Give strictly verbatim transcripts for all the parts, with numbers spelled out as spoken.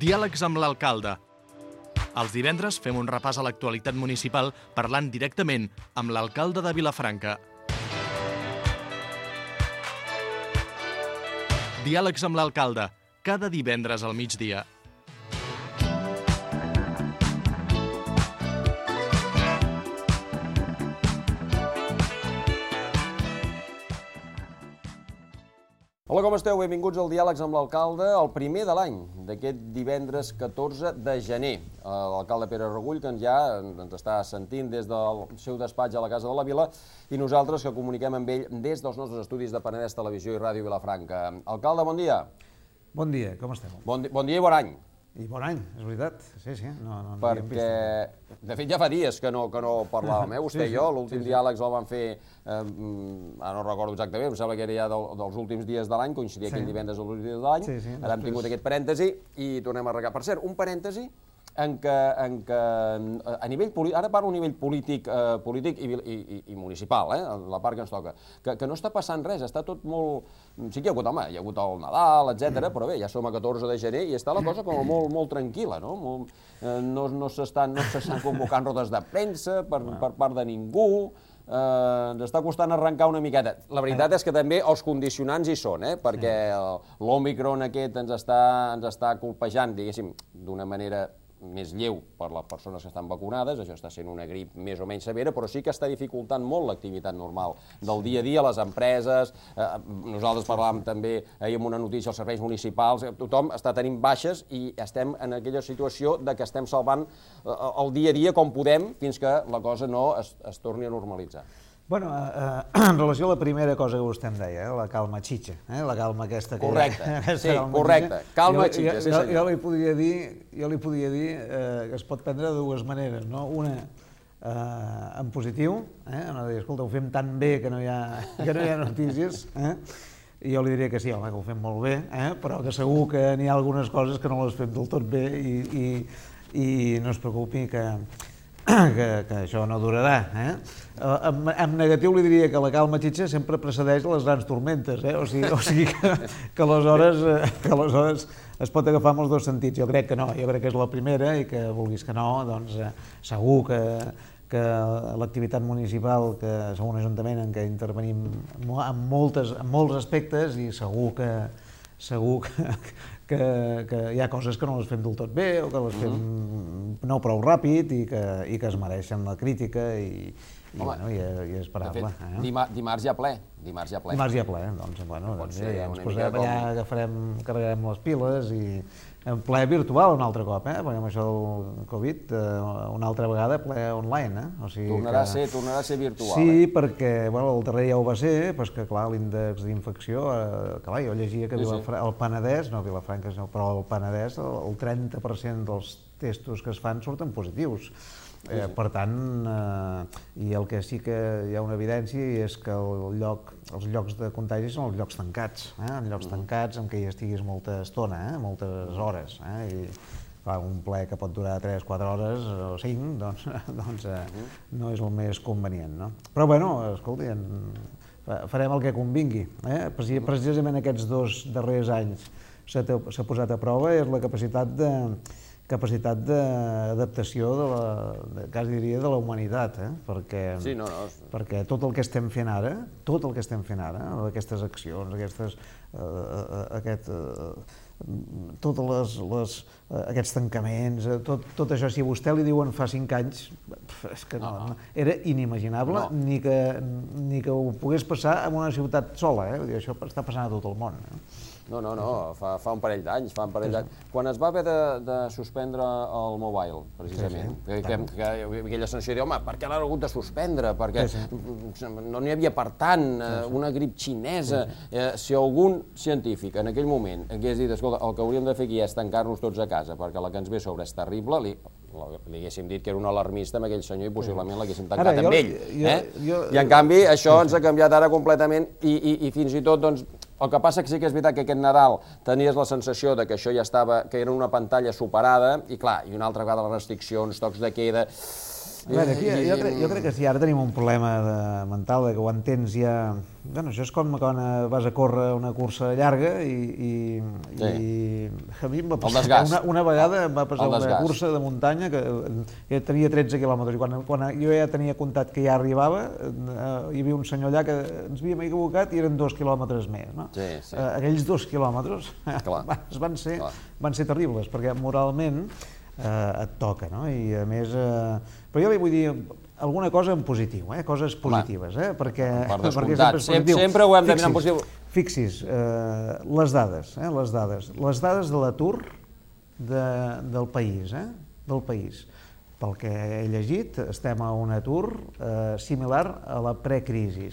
Diàlegs amb l'alcalde. Els divendres fem un repàs a l'actualitat municipal parlant directament amb l'alcalde de Vilafranca. Diàlegs amb l'alcalde, cada divendres al migdia. Hola, com esteu? Benvinguts al Diàlegs amb l'alcalde, el primer de l'any, d'aquest divendres catorze de gener. L'alcalde Pere Regull, que ja ens està sentint des del seu despatx a la Casa de la Vila, i nosaltres que comuniquem amb ell des dels nostres estudis de Penedès Televisió i Ràdio Vilafranca. Alcalde, bon dia. Bon dia, com esteu? Bon, bon dia i bon any. I bon any, és veritat. Sí, sí. No, no, no Perquè, de fet, ja fa dies que no, que no parlàvem, eh? Vostè sí, sí, i jo. L'últim sí, sí. diàlegs el vam fer, eh, ara no recordo exactament, em sembla que era ja del, dels últims dies de l'any, coincidia sí. aquell divendres dels últims dies de l'any. Sí, sí, ara hem tingut aquest parèntesi i tornem a arrencar. Per cert, un parèntesi en què, en què a nivell polític, ara parlo a nivell polític, eh, polític i, i, i municipal, eh, la part que ens toca, que, que no està passant res, està tot molt... Sí que hi ha hagut, home, hi ha hagut el Nadal, etcètera, però bé, ja som a catorze de gener i està la cosa com molt, molt tranquil·la, no? Molt, eh, no, no s'estan no s'estan convocant rodes de premsa per, per part de ningú, eh, ens està costant arrencar una miqueta. La veritat és que també els condicionants hi són, eh, perquè l'Òmicron aquest ens està, ens està colpejant, diguéssim, d'una manera més lleu per les persones que estan vacunades, això està sent una grip més o menys severa, però sí que està dificultant molt l'activitat normal del dia a dia, les empreses, eh, nosaltres parlàvem també ahir amb una notícia als serveis municipals, tothom està tenint baixes i estem en aquella situació de que estem salvant eh, el dia a dia com podem fins que la cosa no es, es torni a normalitzar. Bueno, eh, en relació a la primera cosa que vostè em deia, eh, la calma xitxa, eh, la calma aquesta que... Correcte, aquesta sí, calma correcte, xitxa. calma jo, xitxa, jo, sí jo, senyor. Jo li podria dir, jo li podria dir eh, que es pot prendre de dues maneres, no? Una eh, en positiu, eh, una de dir, escolta, ho fem tan bé que no hi ha, que no hi ha notícies, eh? I jo li diria que sí, home, que ho fem molt bé, eh? Però que segur que n'hi ha algunes coses que no les fem del tot bé i, i, i no es preocupi que... Que, que això no durarà. Eh? En, en negatiu li diria que la calma xitxa sempre precedeix les grans tormentes, eh? o sigui, o sigui que, que, aleshores, que aleshores es pot agafar amb els dos sentits. Jo crec que no, jo crec que és la primera i que vulguis que no, doncs segur que, que l'activitat municipal, que som un ajuntament en què intervenim en, moltes, en molts aspectes i segur que segur que, que, que hi ha coses que no les fem del tot bé o que les fem mm-hmm. no prou ràpid i que, i que es mereixen la crítica i, i, Home, bueno, i, i és esperable. De fet, eh? dimar, dimarts hi ha ple. Dimarts hi ha ple. Dimarts hi ha ple, doncs, bueno, doncs ja, ja ens posarem allà, com... agafarem, carregarem les piles i en ple virtual un altre cop, eh? Perquè amb això del Covid, eh, una altra vegada ple online, eh? O sigui tornarà, que... a ser, tornarà a ser virtual, sí, eh? perquè, bueno, el darrer ja ho va ser, però que, clar, l'índex d'infecció, eh, clar, jo llegia que sí, Vilafra... sí. el Penedès, no Vilafranca, no, però el Penedès, el, el trenta per cent dels testos que es fan surten positius. Sí, sí. Eh, per tant, eh, i el que sí que hi ha una evidència és que el lloc, els llocs de contagi són els llocs tancats, eh? En llocs mm. tancats en què hi estiguis molta estona, eh? Moltes hores, eh? I clar, un ple que pot durar tres quatre hores o cinc, doncs, doncs eh, mm. no és el més convenient, no? Però bueno, escolti, en, farem el que convingui, eh? Precisament aquests dos darrers anys s'ha posat a prova és la capacitat de capacitat d'adaptació de la, de, quasi diria, de la humanitat, eh? perquè, sí, no, no. perquè tot el que estem fent ara, tot el que estem fent ara, aquestes accions, aquestes, uh, aquest, uh, totes les, les, uh, aquests tancaments, uh, tot, tot això, si a vostè li diuen fa cinc anys, és que no, no. era inimaginable, no. ni, que, ni que ho pogués passar en una ciutat sola, eh? Vull dir, això està passant a tot el món. Eh? No, no, no, fa, fa un parell d'anys, fa un parell d'anys. Quan es va haver de, de suspendre el mobile, precisament, sí, sí. Que, que, que aquella sensació de, home, per què l'ha hagut de suspendre? Perquè sí, sí. no n'hi havia per tant, sí, sí. una grip xinesa. Sí, sí. Eh, si algun científic en aquell moment hagués dit, escolta, el que hauríem de fer aquí és tancar-nos tots a casa, perquè la que ens ve a sobre és terrible, li, li haguéssim dit que era un alarmista amb aquell senyor i possiblement l'haguéssim tancat ara, jo, amb ell. Jo, eh? jo, I en canvi això sí, sí. ens ha canviat ara completament i, i, i fins i tot, doncs, el que passa que sí que és veritat que aquest Nadal tenies la sensació de que això ja estava, que era una pantalla superada, i clar, i una altra vegada les restriccions, tocs de queda, A veure, aquí, jo, crec, jo crec que sí, ara tenim un problema de, mental, de que ho entens ja... Bueno, això és com quan vas a córrer una cursa llarga i, i, sí. i a mi em va passar una, una vegada em va passar una cursa de muntanya que, que tenia tretze quilòmetres i quan, quan jo ja tenia comptat que ja arribava eh, hi havia un senyor allà que ens havíem equivocat i eren dos quilòmetres més, no? Sí, sí. Eh, aquells dos quilòmetres van ser, van ser terribles perquè moralment eh, et toca, no? I a més, eh, però jo li vull dir alguna cosa en positiu, eh? Coses positives, eh? perquè, perquè sempre és positiu. Sempre ho hem de mirar en positiu. Fixis, eh, les dades, eh? les dades, les dades de l'atur de, del país, eh? del país. Pel que he llegit, estem a un atur eh, similar a la precrisi.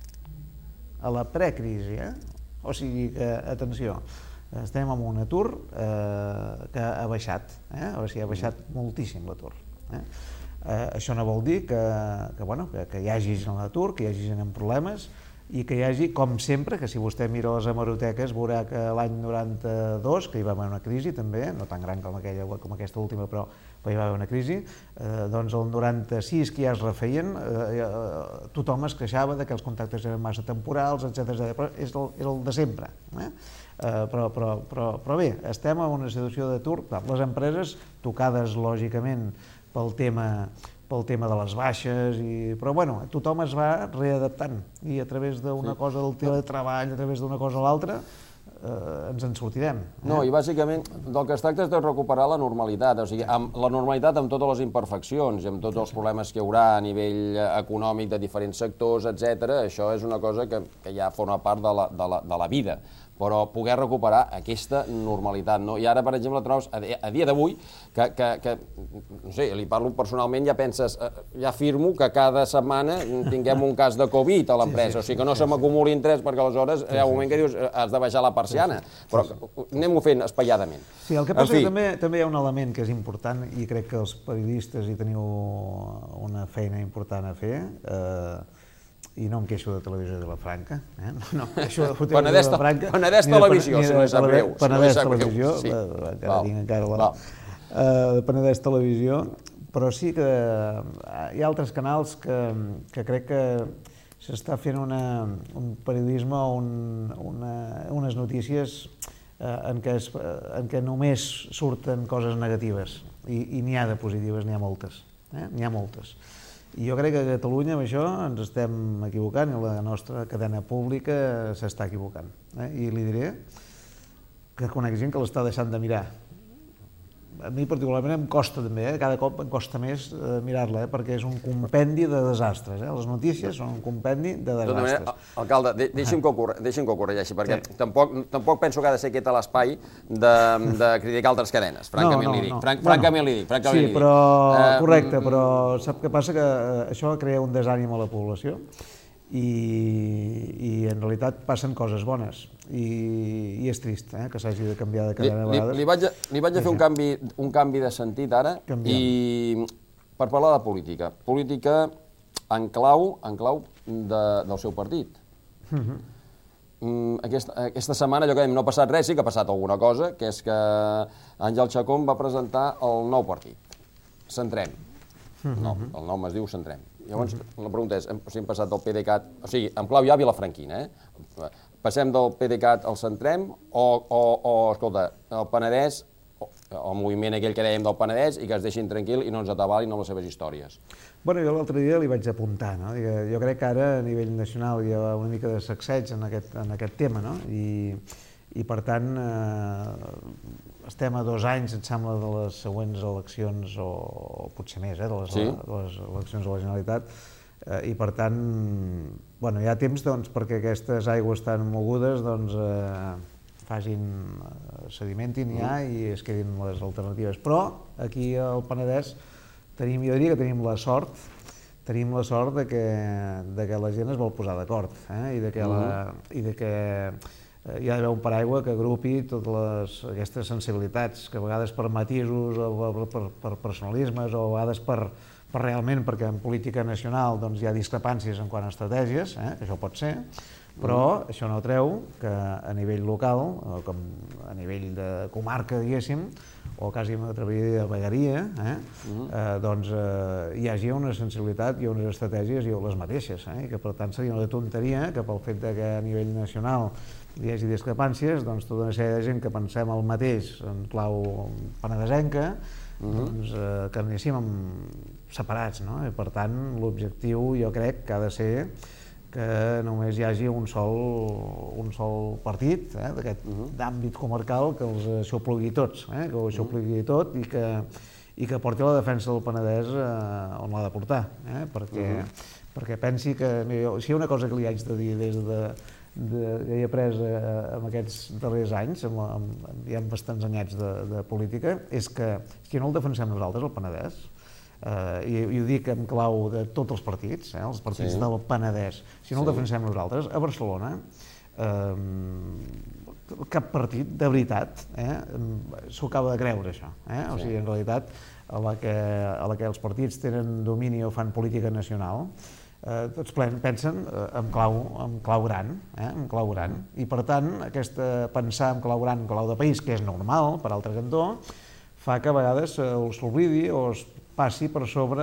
A la precrisi, eh? O sigui que, atenció, estem en un atur eh, que ha baixat, eh? O sigui, ha baixat moltíssim l'atur. Eh? Eh, això no vol dir que, que, bueno, que, que hi hagi gent a l'atur, que hi hagi gent amb problemes i que hi hagi, com sempre, que si vostè mira les hemeroteques veurà que l'any noranta-dos, que hi va haver una crisi també, no tan gran com, aquella, com aquesta última, però, però hi va haver una crisi, eh, doncs el noranta-sis que ja es refeien, eh, tothom es queixava de que els contactes eren massa temporals, etcètera, però és el, és el de sempre. Eh? Uh, però, però, però, però bé, estem en una situació d'atur, les empreses tocades lògicament pel tema, pel tema de les baixes, i, però bueno, tothom es va readaptant i a través d'una sí. cosa del teletreball, a través d'una cosa o l'altra, eh, ens en sortirem. Eh? No, i bàsicament del que es tracta és de recuperar la normalitat, o sigui, amb la normalitat amb totes les imperfeccions i amb tots els problemes que hi haurà a nivell econòmic de diferents sectors, etcètera. Això és una cosa que, que ja forma part de la, de la, de la vida, però poder recuperar aquesta normalitat, no? I ara, per exemple, trobes, a dia d'avui, que, que, que, no sé, li parlo personalment, ja penses, ja afirmo que cada setmana tinguem un cas de Covid a l'empresa, sí, sí, o sigui que no sí, se m'acumulin tres, perquè aleshores hi ha un moment que dius, has de baixar la persiana, però anem-ho fent espaiadament. Sí, el que passa és que també, també hi ha un element que és important, i crec que els periodistes hi teniu una feina important a fer, eh, i no em queixo de Televisió de Vilafranca, eh? no, no em queixo de Televisió de Vilafranca. Penedès Televisió, si no és sap greu. Penedès Televisió, encara tinc encara la... Penedès Televisió, però sí que hi ha altres canals que, que crec que s'està fent una, un periodisme, un, una, unes notícies eh, en, què es, en què només surten coses negatives, i, i n'hi ha de positives, n'hi ha moltes, eh? n'hi ha moltes. I jo crec que a Catalunya amb això ens estem equivocant i la nostra cadena pública s'està equivocant. Eh? I li diré que conec gent que l'està deixant de mirar. A mi particularment em costa també, eh? Cada cop em costa més eh, mirar-la, eh? Perquè és un compendi de desastres. Eh? Les notícies són un compendi de desastres. Manera, alcalde, de, deixi'm, que ho, deixi'm que ho corregeixi, perquè sí. tampoc, tampoc penso que ha de ser aquest l'espai de, de criticar altres cadenes, francament no, no, li dic. No. Franc, bueno, francament li dic. Francament sí, li dic. però, uh, correcte, però sap què passa? Que això crea un desànim a la població i, i en realitat passen coses bones. I, i és trist eh, que s'hagi de canviar de cadena a vegades. Li, li vaig a, li vaig a fer un canvi, un canvi de sentit ara, Canviem. i per parlar de política. Política en clau, en clau de, del seu partit. Uh-huh. Aquesta, aquesta setmana, allò que dèiem, no ha passat res, sí que ha passat alguna cosa, que és que Àngel Chacón va presentar el nou partit, Centrem. Uh-huh. No, el nom es diu Centrem. Llavors, uh-huh. la pregunta és, o sigui, hem passat del PDeCAT, o sigui, en clau ja vilafranquina, eh? Passem del PDeCAT al Centrem o, o, o escolta, el Penedès, o, el moviment aquell que dèiem del Penedès, i que es deixin tranquil i no ens atabalin amb les seves històries. Bueno, jo l'altre dia li vaig apuntar, no? Jo crec que ara a nivell nacional hi ha una mica de sacseig en aquest, en aquest tema, no? I, i per tant, eh, estem a dos anys, em sembla, de les següents eleccions, o, o potser més, eh, de les, sí. de les eleccions de la Generalitat, i per tant, bueno, hi ha temps doncs, perquè aquestes aigües tan mogudes doncs, eh, facin, sedimentin ja i es quedin les alternatives. Però aquí al Penedès tenim, jo diria que tenim la sort, tenim la sort de que, de que la gent es vol posar d'acord, eh? I de que, la, i de que hi ha d'haver un paraigua que agrupi totes les, aquestes sensibilitats, que a vegades per matisos o per, per, per personalismes o a vegades per per realment, perquè en política nacional doncs, hi ha discrepàncies en quant a estratègies, eh, que això pot ser, però mm. això no treu que a nivell local, o com a nivell de comarca, diguéssim, o quasi m'atreviria a dir de vegueria, doncs hi hagi una sensibilitat i unes estratègies i les mateixes, i que per tant seria una tonteria que pel fet que a nivell nacional hi hagi discrepàncies, doncs tota una sèrie de gent que pensem el mateix en clau penedesenca, que anessin separats, no? I per tant l'objectiu jo crec que ha de ser que només hi hagi un sol, un sol partit d'aquest d'àmbit comarcal que els aixoplegui tots, que ho aixoplegui tot i que, i que porti la defensa del Penedès on l'ha de portar, perquè, perquè pensi que... Si hi ha una cosa que li haig de dir des de que he après en aquests darrers anys, ja amb bastants anyats de política, és que si no el defensem nosaltres, el Penedès, i ho dic en clau de tots els partits, els partits del Penedès, si no el defensem nosaltres, a Barcelona cap partit de veritat s'ho acaba de creure, això. O sigui, en realitat, a la que els partits tenen domini o fan política nacional, tots pensen en clau gran, en clau gran, i per tant, aquesta pensar en clau gran, en clau de país, que és normal, per altre cantó, fa que a vegades s'oblidi o es passi per sobre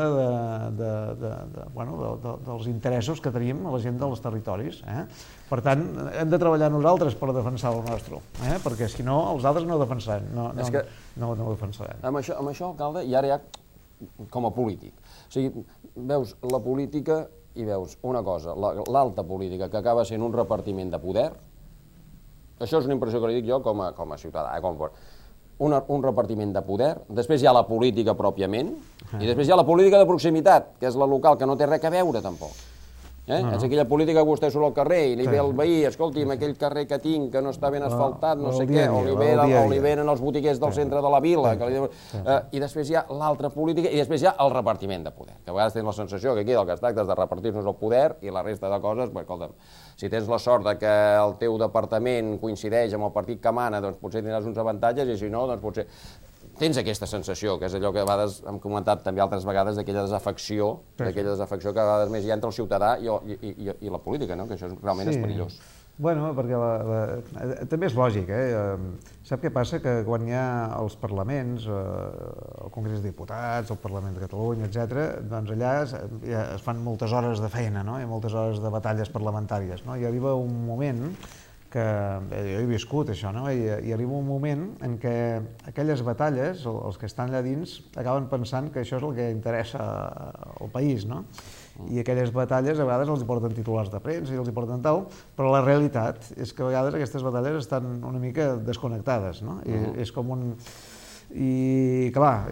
dels interessos que tenim a la gent dels territoris. Per tant, hem de treballar nosaltres per defensar el nostre, perquè si no, els altres no ho defensaran. No ho defensaran. Amb això, alcalde, i ara ja com a polític. O sigui, veus la política i veus una cosa, l'alta política, que acaba sent un repartiment de poder. Això és una impressió que li dic jo com a ciutadà, com a... un repartiment de poder, després hi ha la política pròpiament, i després hi ha la política de proximitat, que és la local, que no té res a veure tampoc. És aquella política que vostè surt al carrer i li ve el veí, escolti'm, aquell carrer que tinc que no està ben asfaltat, no sé què, o li venen els botiguers del centre de la vila, i després hi ha l'altra política, i després hi ha el repartiment de poder, que a vegades tens la sensació que aquí del que es tracta és de repartir-nos el poder i la resta de coses, escolta'm, si tens la sort que el teu departament coincideix amb el partit que mana, doncs potser tindràs uns avantatges, i si no, doncs potser... Tens aquesta sensació, que és allò que a vegades hem comentat també altres vegades, d'aquella desafecció, d'aquella desafecció que a vegades més hi ha entre el ciutadà i la política, que això realment és perillós. Bueno, perquè també és lògic, eh? Sap què passa? Que quan hi ha els parlaments, el Congrés de Diputats, el Parlament de Catalunya, etcètera, doncs allà es fan moltes hores de feina, i moltes hores de batalles parlamentàries, i arriba un moment que jo he viscut això, i arriba un moment en què aquelles batalles, els que estan allà dins, acaben pensant que això és el que interessa al país, i aquelles batalles a vegades els porten titulars de premsa i els porten tal, però la realitat és que a vegades aquestes batalles estan una mica desconnectades, és com un... I, clar,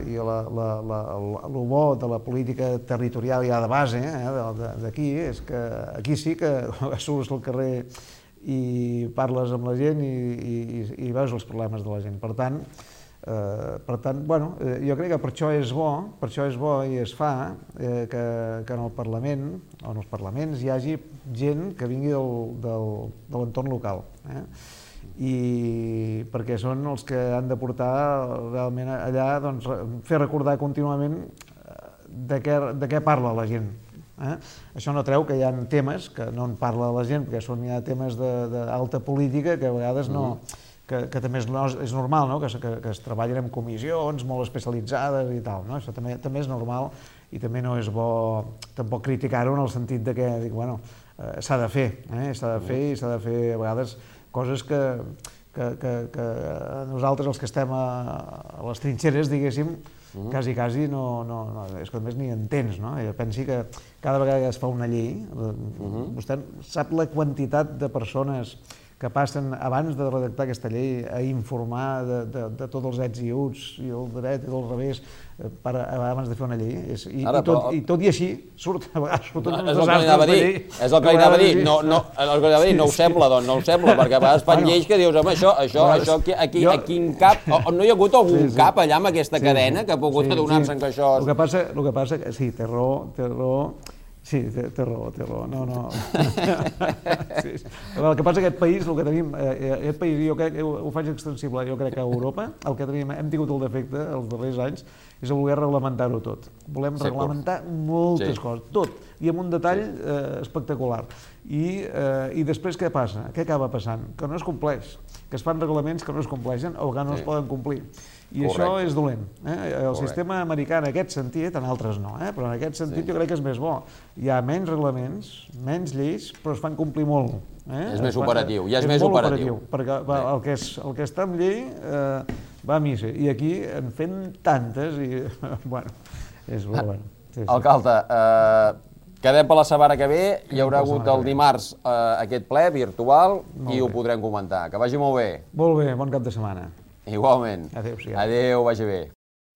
el bo de la política territorial ja de base, d'aquí, és que aquí sí que surts al carrer i parles amb la gent i veus els problemes de la gent. Per tant, per tant, bueno, jo crec que per això és bo, per això és bo i es fa que en el Parlament, o en els parlaments, hi hagi gent que vingui de l'entorn local, i perquè són els que han de portar realment allà, doncs, fer recordar contínuament de què parla la gent. Això no treu que hi ha temes que no en parla la gent, perquè són ja temes d'alta política que a vegades no... que també és normal, que es treballen en comissions molt especialitzades i tal. Això també és normal i també no és bo tampoc criticar-ho en el sentit que s'ha de fer, s'ha de fer i s'ha de fer a vegades coses que nosaltres, els que estem a les trinxeres, diguéssim, quasi, quasi no... és que només ni entens, no? Pensi que cada vegada que es fa una llei, vostè sap la quantitat de persones que passen, abans de redactar aquesta llei, a informar de tots els ets i uts, i el dret i el revés, abans de fer una llei. I tot i així, surt a vegades... És el que li anava a dir, és el que li anava a dir. No ho sembla, doncs, no ho sembla, perquè a vegades fan lleis que dius, home, això, aquí en cap... No hi ha hagut algun cap allà amb aquesta cadena que ha pogut adonar-se que això... El que passa, sí, té raó, té raó, sí, té raó, té raó, no, no... El que passa que aquest país, el que tenim, aquest país, jo crec, ho faig extensible, jo crec que a Europa, el que tenim, hem tingut el defecte els darrers anys, és a voler reglamentar-ho tot. Volem reglamentar moltes coses, tot, i amb un detall espectacular. I després què passa? Què acaba passant? Que no es compleix, que es fan reglaments que no es compleixen o que no es poden complir. I això és dolent. El sistema americà en aquest sentit, en altres no, però en aquest sentit jo crec que és més bo. Hi ha menys reglaments, menys lleis, però es fan complir molt. És més operatiu, ja és més operatiu. Perquè el que està en llei va a missa, i aquí en fem tantes i, bueno, és bo. Alcalde, quedem per la setmana que ve, hi haurà hagut el dimarts aquest ple virtual i ho podrem comentar. Que vagi molt bé. Molt bé, bon cap de setmana. Igualment. Adéu-siau. Adéu, vagi bé.